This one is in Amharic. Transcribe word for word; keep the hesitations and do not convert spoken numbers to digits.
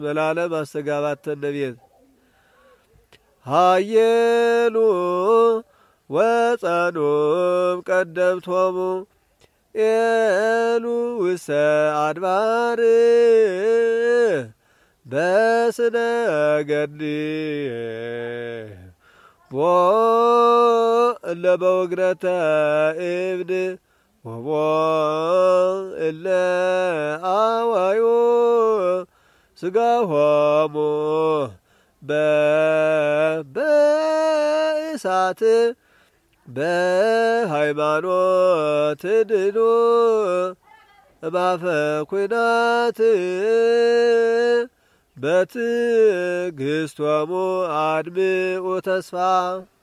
ዘላለም አስተጋባተነ ቤት ሃየሉ ወጸኑም ቀደምቶሙ ኤሉ ውሰ አድባር በስነ ገኒ ቦ እለ በውግረተ እብን ወቦ እለ አዋዮ ስጋሆሙ በእሳት በሃይማኖት ድኑ እማፈ ኩናት በትዕግሥቶሙ አድምዑ ተስፋ